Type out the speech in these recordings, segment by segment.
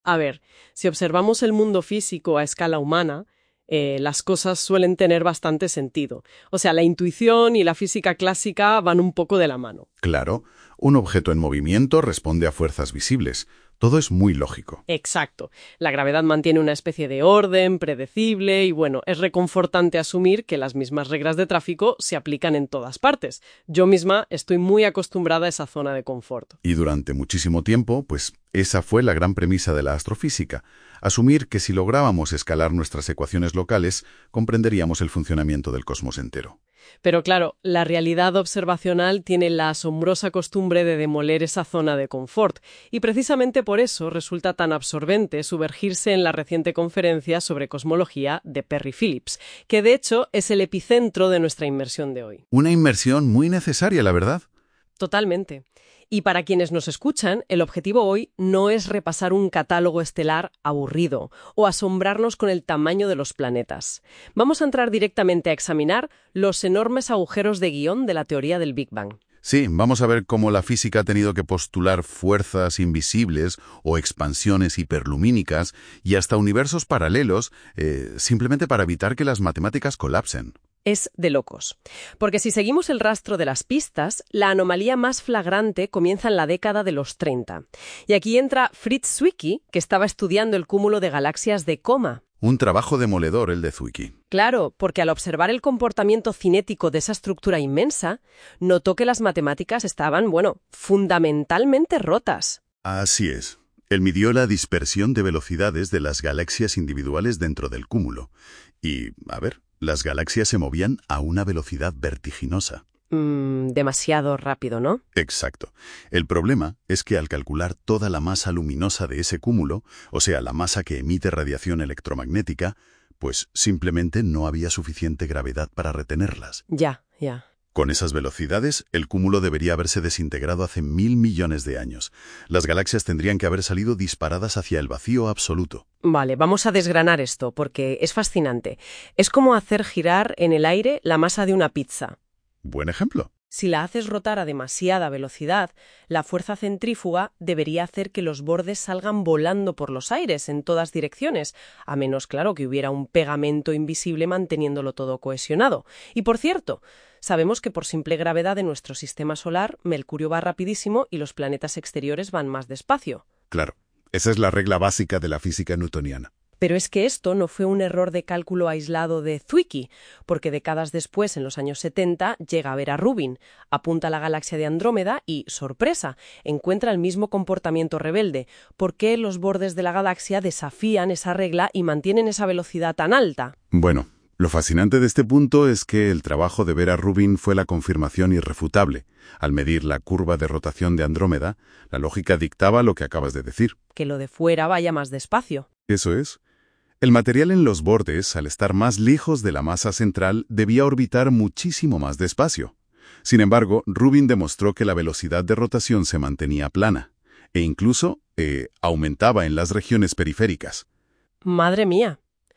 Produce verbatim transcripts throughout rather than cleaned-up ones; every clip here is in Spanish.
A ver, si observamos el mundo físico a escala humana, eh, las cosas suelen tener bastante sentido. O sea, la intuición y la física clásica van un poco de la mano. Claro, un objeto en movimiento responde a fuerzas visibles. Todo es muy lógico. Exacto. La gravedad mantiene una especie de orden predecible y, bueno, es reconfortante asumir que las mismas reglas de tráfico se aplican en todas partes. Yo misma estoy muy acostumbrada a esa zona de confort. Y durante muchísimo tiempo, pues esa fue la gran premisa de la astrofísica. Asumir que si lográbamos escalar nuestras ecuaciones locales, comprenderíamos el funcionamiento del cosmos entero. Pero claro, la realidad observacional tiene la asombrosa costumbre de demoler esa zona de confort, y precisamente por eso resulta tan absorbente sumergirse en la reciente conferencia sobre cosmología de Perry Phillips, que de hecho es el epicentro de nuestra inmersión de hoy. Una inmersión muy necesaria, la verdad. Totalmente. Y para quienes nos escuchan, el objetivo hoy no es repasar un catálogo estelar aburrido o asombrarnos con el tamaño de los planetas. Vamos a entrar directamente a examinar los enormes agujeros de guión de la teoría del Big Bang. Sí, vamos a ver cómo la física ha tenido que postular fuerzas invisibles o expansiones hiperlumínicas y hasta universos paralelos eh, simplemente para evitar que las matemáticas colapsen. Es de locos. Porque si seguimos el rastro de las pistas, la anomalía más flagrante comienza en la década de los treinta. Y aquí entra Fritz Zwicky, que estaba estudiando el cúmulo de galaxias de Coma. Un trabajo demoledor el de Zwicky. Claro, porque al observar el comportamiento cinético de esa estructura inmensa, notó que las matemáticas estaban, bueno, fundamentalmente rotas. Así es. Él midió la dispersión de velocidades de las galaxias individuales dentro del cúmulo. Y, a ver, las galaxias se movían a una velocidad vertiginosa. Mm, demasiado rápido, ¿no? Exacto. El problema es que al calcular toda la masa luminosa de ese cúmulo, o sea, la masa que emite radiación electromagnética, pues simplemente no había suficiente gravedad para retenerlas. Ya, ya. Con esas velocidades, el cúmulo debería haberse desintegrado hace mil millones de años. Las galaxias tendrían que haber salido disparadas hacia el vacío absoluto. Vale, vamos a desgranar esto, porque es fascinante. Es como hacer girar en el aire la masa de una pizza. Buen ejemplo. Si la haces rotar a demasiada velocidad, la fuerza centrífuga debería hacer que los bordes salgan volando por los aires en todas direcciones, a menos, claro, que hubiera un pegamento invisible manteniéndolo todo cohesionado. Y por cierto, sabemos que por simple gravedad de nuestro sistema solar, Mercurio va rapidísimo y los planetas exteriores van más despacio. Claro, esa es la regla básica de la física newtoniana. Pero es que esto no fue un error de cálculo aislado de Zwicky, porque décadas después, en los años setenta, llega a ver a Rubin, apunta a la galaxia de Andrómeda y, sorpresa, encuentra el mismo comportamiento rebelde. ¿Por qué los bordes de la galaxia desafían esa regla y mantienen esa velocidad tan alta? Bueno, lo fascinante de este punto es que el trabajo de Vera Rubin fue la confirmación irrefutable. Al medir la curva de rotación de Andrómeda, la lógica dictaba lo que acabas de decir. Que lo de fuera vaya más despacio. Eso es. El material en los bordes, al estar más lejos de la masa central, debía orbitar muchísimo más despacio. Sin embargo, Rubin demostró que la velocidad de rotación se mantenía plana, e incluso eh, aumentaba en las regiones periféricas. ¡Madre mía!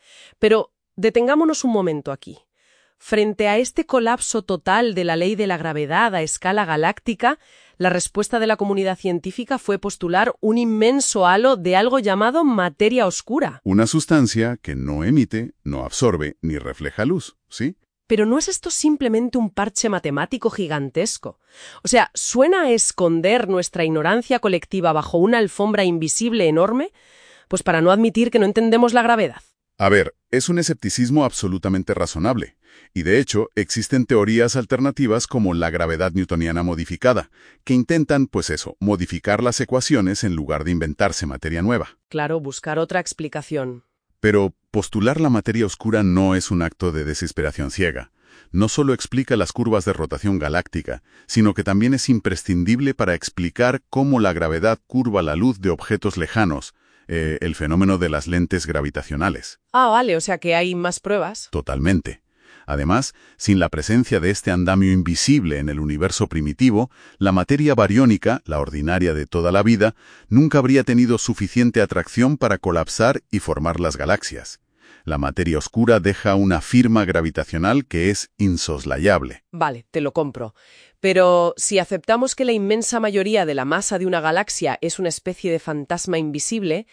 Pero detengámonos un momento aquí. Frente a este colapso total de la ley de la gravedad a escala galáctica, la respuesta de la comunidad científica fue postular un inmenso halo de algo llamado materia oscura. Una sustancia que no emite, no absorbe ni refleja luz, ¿sí? Pero ¿no es esto simplemente un parche matemático gigantesco? O sea, ¿suena a esconder nuestra ignorancia colectiva bajo una alfombra invisible enorme? Pues para no admitir que no entendemos la gravedad. A ver, es un escepticismo absolutamente razonable. Y de hecho, existen teorías alternativas como la gravedad newtoniana modificada, que intentan, pues eso, modificar las ecuaciones en lugar de inventarse materia nueva. Claro, buscar otra explicación. Pero postular la materia oscura no es un acto de desesperación ciega. No solo explica las curvas de rotación galáctica, sino que también es imprescindible para explicar cómo la gravedad curva la luz de objetos lejanos, eh, el fenómeno de las lentes gravitacionales. Ah, vale, o sea que hay más pruebas. Totalmente. Además, sin la presencia de este andamio invisible en el universo primitivo, la materia bariónica, la ordinaria de toda la vida, nunca habría tenido suficiente atracción para colapsar y formar las galaxias. La materia oscura deja una firma gravitacional que es insoslayable. Vale, te lo compro. Pero si aceptamos que la inmensa mayoría de la masa de una galaxia es una especie de fantasma invisible,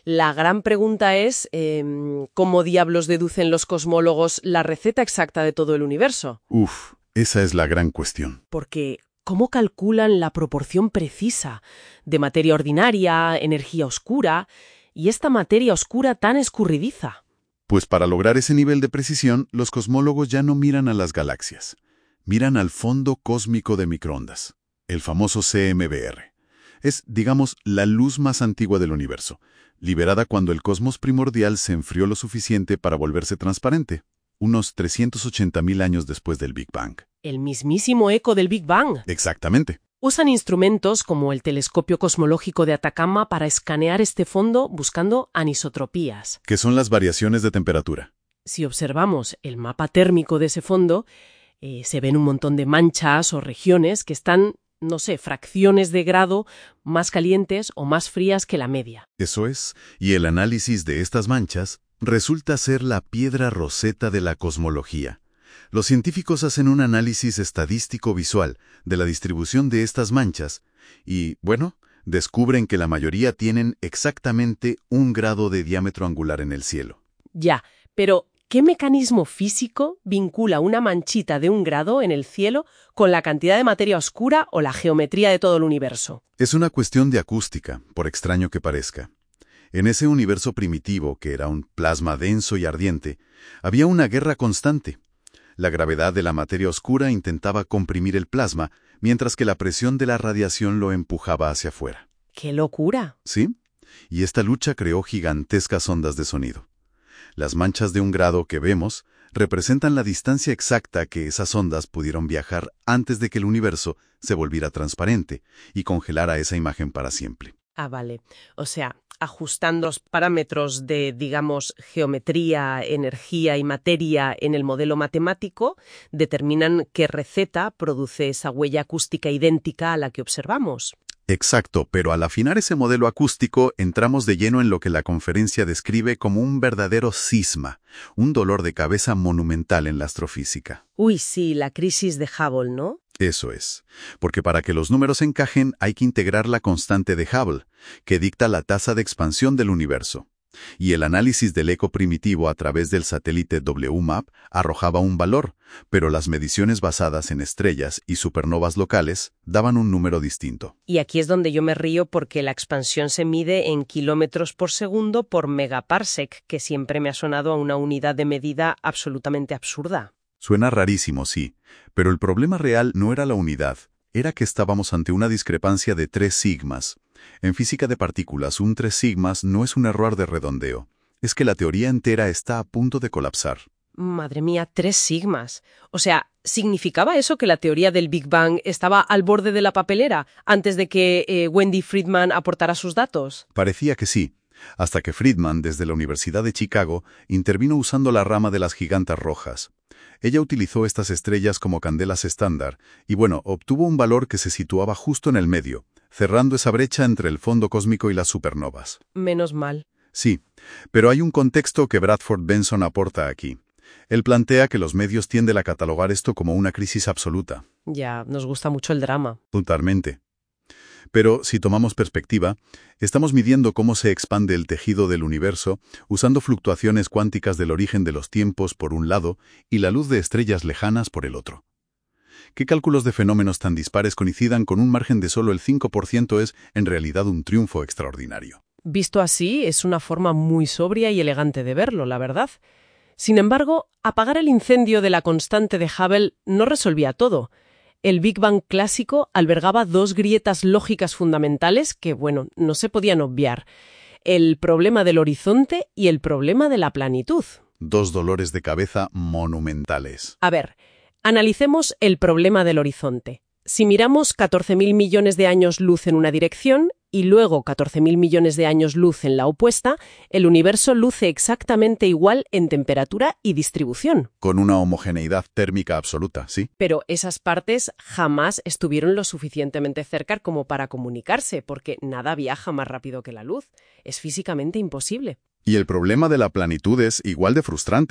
La gran pregunta es, eh, ¿cómo diablos deducen los cosmólogos la receta exacta de todo el universo? Uf, esa es la gran cuestión. Porque, ¿cómo calculan la proporción precisa de materia ordinaria, energía oscura y esta materia oscura tan escurridiza? Pues para lograr ese nivel de precisión, los cosmólogos ya no miran a las galaxias. Miran al fondo cósmico de microondas, el famoso C M B R. Es, digamos, la luz más antigua del universo, liberada cuando el cosmos primordial se enfrió lo suficiente para volverse transparente, unos trescientos ochenta mil años después del Big Bang. El mismísimo eco del Big Bang. Exactamente. Usan instrumentos como el telescopio cosmológico de Atacama para escanear este fondo buscando anisotropías. ¿Qué son las variaciones de temperatura? Si observamos el mapa térmico de ese fondo, eh, se ven un montón de manchas o regiones que están, no sé, fracciones de grado más calientes o más frías que la media. Eso es, y el análisis de estas manchas resulta ser la piedra roseta de la cosmología. Los científicos hacen un análisis estadístico visual de la distribución de estas manchas y, bueno, descubren que la mayoría tienen exactamente un grado de diámetro angular en el cielo. Ya, pero ¿qué mecanismo físico vincula una manchita de un grado en el cielo con la cantidad de materia oscura o la geometría de todo el universo? Es una cuestión de acústica, por extraño que parezca. En ese universo primitivo, que era un plasma denso y ardiente, había una guerra constante. La gravedad de la materia oscura intentaba comprimir el plasma, mientras que la presión de la radiación lo empujaba hacia afuera. ¡Qué locura! ¿Sí? Y esta lucha creó gigantescas ondas de sonido. Las manchas de un grado que vemos representan la distancia exacta que esas ondas pudieron viajar antes de que el universo se volviera transparente y congelara esa imagen para siempre. Ah, vale. O sea, ajustando los parámetros de, digamos, geometría, energía y materia en el modelo matemático, determinan qué receta produce esa huella acústica idéntica a la que observamos. Exacto, pero al afinar ese modelo acústico entramos de lleno en lo que la conferencia describe como un verdadero cisma, un dolor de cabeza monumental en la astrofísica. Uy, sí, la crisis de Hubble, ¿no? Eso es, porque para que los números encajen hay que integrar la constante de Hubble, que dicta la tasa de expansión del universo. Y el análisis del eco primitivo a través del satélite W MAP arrojaba un valor, pero las mediciones basadas en estrellas y supernovas locales daban un número distinto. Y aquí es donde yo me río porque la expansión se mide en kilómetros por segundo por megaparsec, que siempre me ha sonado a una unidad de medida absolutamente absurda. Suena rarísimo, sí, pero el problema real no era la unidad, era que estábamos ante una discrepancia de tres sigmas. En física de partículas, un tres sigmas no es un error de redondeo, es que la teoría entera está a punto de colapsar. Madre mía, tres sigmas. O sea, ¿significaba eso que la teoría del Big Bang estaba al borde de la papelera antes de que eh, Wendy Friedman aportara sus datos? Parecía que sí, hasta que Friedman, desde la Universidad de Chicago, intervino usando la rama de las gigantas rojas. Ella utilizó estas estrellas como candelas estándar y, bueno, obtuvo un valor que se situaba justo en el medio, cerrando esa brecha entre el fondo cósmico y las supernovas. Menos mal. Sí, pero hay un contexto que Bradford Benson aporta aquí. Él plantea que los medios tienden a catalogar esto como una crisis absoluta. Ya, nos gusta mucho el drama. Totalmente. Pero, si tomamos perspectiva, estamos midiendo cómo se expande el tejido del universo usando fluctuaciones cuánticas del origen de los tiempos por un lado y la luz de estrellas lejanas por el otro. ¿Qué cálculos de fenómenos tan dispares coincidan con un margen de solo el cinco por ciento es, en realidad, un triunfo extraordinario? Visto así, es una forma muy sobria y elegante de verlo, la verdad. Sin embargo, apagar el incendio de la constante de Hubble no resolvía todo. El Big Bang clásico albergaba dos grietas lógicas fundamentales que, bueno, no se podían obviar. El problema del horizonte y el problema de la planitud. Dos dolores de cabeza monumentales. A ver, analicemos el problema del horizonte. Si miramos catorce mil millones de años luz en una dirección y luego catorce mil millones de años luz en la opuesta, el universo luce exactamente igual en temperatura y distribución. Con una homogeneidad térmica absoluta, ¿sí? Pero esas partes jamás estuvieron lo suficientemente cerca como para comunicarse, porque nada viaja más rápido que la luz. Es físicamente imposible. Y el problema de la planitud es igual de frustrante.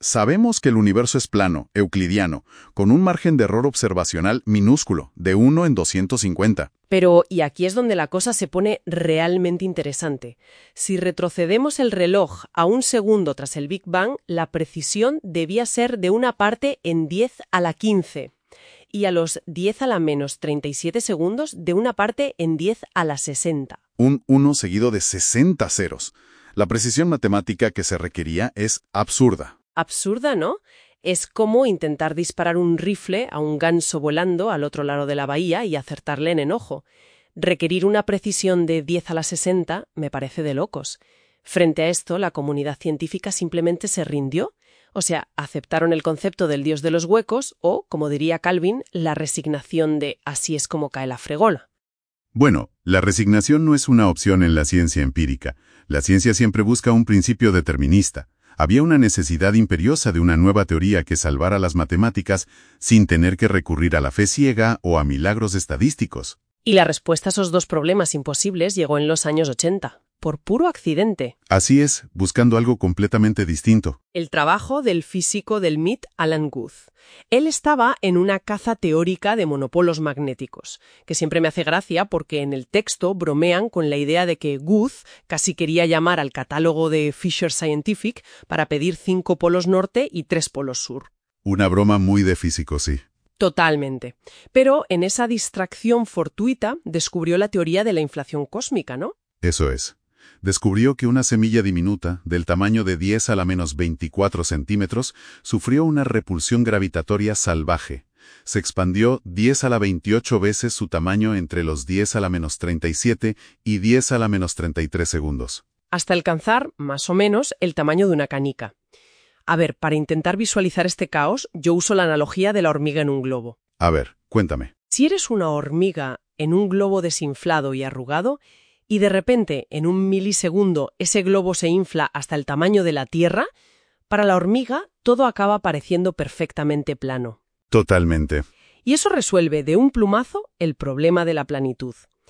sabemos que el universo es plano, euclidiano, con un margen de error observacional minúsculo, de uno en doscientos cincuenta. Pero, y aquí es donde la cosa se pone realmente interesante. Si retrocedemos el reloj a un segundo tras el Big Bang, la precisión debía ser de una parte en diez a la quince. Y a los diez a la menos treinta y siete segundos de una parte en diez a la sesenta. Un uno seguido de sesenta ceros. La precisión matemática que se requería es absurda. Absurda, ¿no? Es como intentar disparar un rifle a un ganso volando al otro lado de la bahía y acertarle en el ojo. Requerir una precisión de diez a la sesenta me parece de locos. Frente a esto, la comunidad científica simplemente se rindió. O sea, aceptaron el concepto del dios de los huecos o, como diría Calvin, la resignación de así es como cae la fregola. Bueno, la resignación no es una opción en la ciencia empírica. La ciencia siempre busca un principio determinista. Había una necesidad imperiosa de una nueva teoría que salvara las matemáticas sin tener que recurrir a la fe ciega o a milagros estadísticos. Y la respuesta a esos dos problemas imposibles llegó en los años ochenta, por puro accidente. Así es, buscando algo completamente distinto. El trabajo del físico del M I T, Alan Guth. Él estaba en una caza teórica de monopolos magnéticos, que siempre me hace gracia porque en el texto bromean con la idea de que Guth casi quería llamar al catálogo de Fisher Scientific para pedir cinco polos norte y tres polos sur. Una broma muy de físico, sí. Totalmente. Pero en esa distracción fortuita descubrió la teoría de la inflación cósmica, ¿no? Eso es. Descubrió que una semilla diminuta, del tamaño de diez a la menos veinticuatro centímetros, sufrió una repulsión gravitatoria salvaje. Se expandió diez a la veintiocho veces su tamaño entre los diez a la menos treinta y siete y diez a la menos treinta y tres segundos. Hasta alcanzar, más o menos, el tamaño de una canica. A ver, para intentar visualizar este caos, yo uso la analogía de la hormiga en un globo. A ver, cuéntame. Si eres una hormiga en un globo desinflado y arrugado, y de repente, en un milisegundo, ese globo se infla hasta el tamaño de la Tierra, para la hormiga todo acaba pareciendo perfectamente plano. Totalmente. Y eso resuelve de un plumazo el problema de la planitud.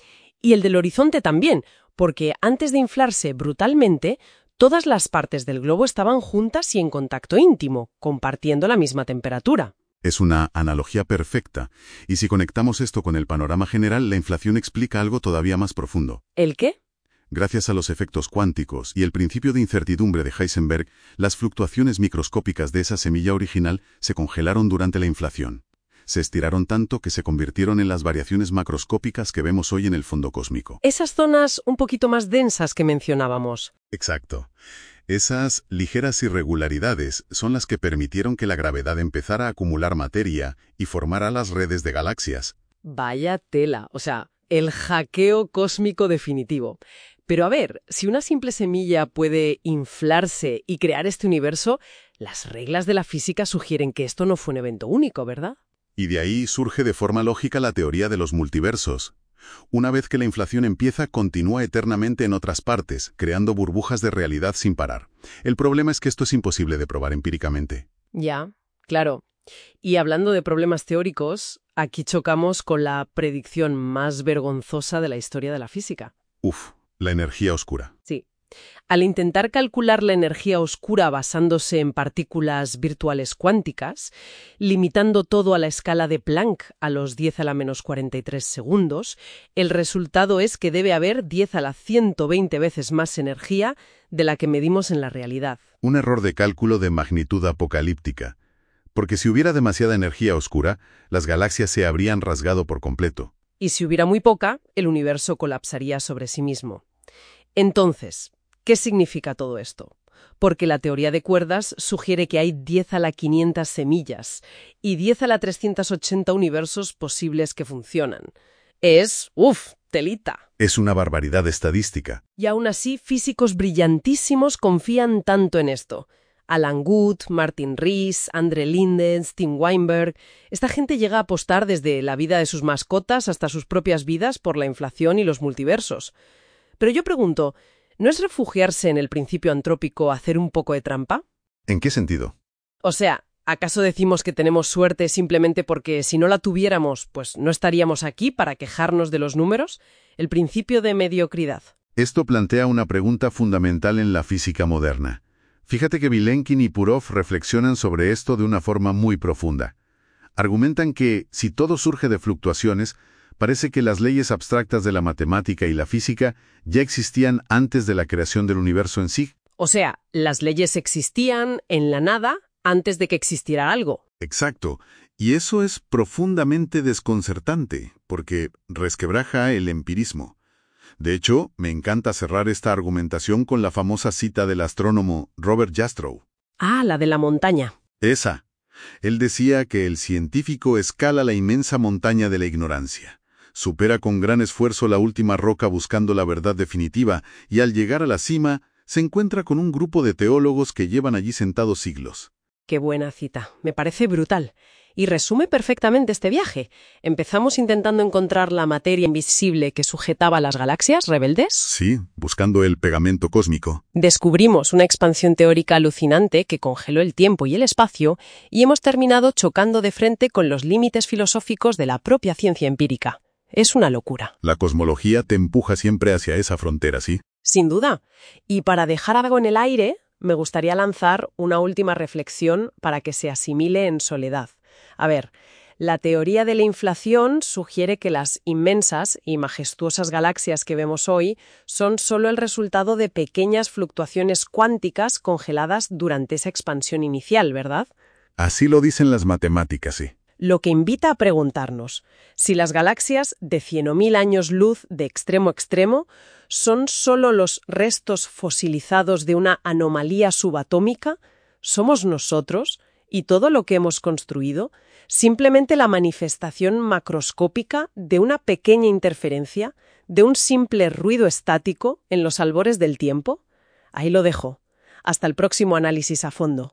Y el del horizonte también, porque antes de inflarse brutalmente, todas las partes del globo estaban juntas y en contacto íntimo, compartiendo la misma temperatura. Es una analogía perfecta, y si conectamos esto con el panorama general, la inflación explica algo todavía más profundo. ¿El qué? Gracias a los efectos cuánticos y el principio de incertidumbre de Heisenberg, las fluctuaciones microscópicas de esa semilla original se congelaron durante la inflación. Se estiraron tanto que se convirtieron en las variaciones macroscópicas que vemos hoy en el fondo cósmico. Esas zonas un poquito más densas que mencionábamos. Exacto. Esas ligeras irregularidades son las que permitieron que la gravedad empezara a acumular materia y formara las redes de galaxias. Vaya tela, o sea, el hackeo cósmico definitivo. Pero a ver, si una simple semilla puede inflarse y crear este universo, las reglas de la física sugieren que esto no fue un evento único, ¿verdad? Y de ahí surge de forma lógica la teoría de los multiversos. Una vez que la inflación empieza, continúa eternamente en otras partes, creando burbujas de realidad sin parar. El problema es que esto es imposible de probar empíricamente. Ya, claro. Y hablando de problemas teóricos, aquí chocamos con la predicción más vergonzosa de la historia de la física. Uf, la energía oscura. Sí. Al intentar calcular la energía oscura basándose en partículas virtuales cuánticas, limitando todo a la escala de Planck a los diez a la menos cuarenta y tres segundos, el resultado es que debe haber diez a la ciento veinte veces más energía de la que medimos en la realidad. Un error de cálculo de magnitud apocalíptica. Porque si hubiera demasiada energía oscura, las galaxias se habrían rasgado por completo. Y si hubiera muy poca, el universo colapsaría sobre sí mismo. Entonces, ¿qué significa todo esto? Porque la teoría de cuerdas sugiere que hay diez a la quinientas semillas y diez a la trescientos ochenta universos posibles que funcionan. Es, uff, telita. Es una barbaridad estadística. Y aún así, físicos brillantísimos confían tanto en esto. Alan Guth, Martin Rees, Andre Lindens, Tim Weinberg. Esta gente llega a apostar desde la vida de sus mascotas hasta sus propias vidas por la inflación y los multiversos. Pero yo pregunto, ¿no es refugiarse en el principio antrópico hacer un poco de trampa? ¿En qué sentido? O sea, ¿acaso decimos que tenemos suerte simplemente porque si no la tuviéramos, pues no estaríamos aquí para quejarnos de los números? El principio de mediocridad. Esto plantea una pregunta fundamental en la física moderna. Fíjate que Vilenkin y Purov reflexionan sobre esto de una forma muy profunda. Argumentan que, si todo surge de fluctuaciones, parece que las leyes abstractas de la matemática y la física ya existían antes de la creación del universo en sí. O sea, las leyes existían en la nada antes de que existiera algo. Exacto. Y eso es profundamente desconcertante, porque resquebraja el empirismo. De hecho, me encanta cerrar esta argumentación con la famosa cita del astrónomo Robert Jastrow. Ah, la de la montaña. Esa. Él decía que el científico escala la inmensa montaña de la ignorancia. Supera con gran esfuerzo la última roca buscando la verdad definitiva y al llegar a la cima se encuentra con un grupo de teólogos que llevan allí sentados siglos. Qué buena cita. Me parece brutal. Y resume perfectamente este viaje. Empezamos intentando encontrar la materia invisible que sujetaba las galaxias rebeldes. Sí, buscando el pegamento cósmico. Descubrimos una expansión teórica alucinante que congeló el tiempo y el espacio y hemos terminado chocando de frente con los límites filosóficos de la propia ciencia empírica. Es una locura. La cosmología te empuja siempre hacia esa frontera, ¿sí? Sin duda. Y para dejar algo en el aire, me gustaría lanzar una última reflexión para que se asimile en soledad. A ver, la teoría de la inflación sugiere que las inmensas y majestuosas galaxias que vemos hoy son solo el resultado de pequeñas fluctuaciones cuánticas congeladas durante esa expansión inicial, ¿verdad? Así lo dicen las matemáticas, sí. Lo que invita a preguntarnos si las galaxias de cien mil años luz de extremo a extremo son solo los restos fosilizados de una anomalía subatómica, ¿somos nosotros y todo lo que hemos construido simplemente la manifestación macroscópica de una pequeña interferencia, de un simple ruido estático en los albores del tiempo? Ahí lo dejo. Hasta el próximo análisis a fondo.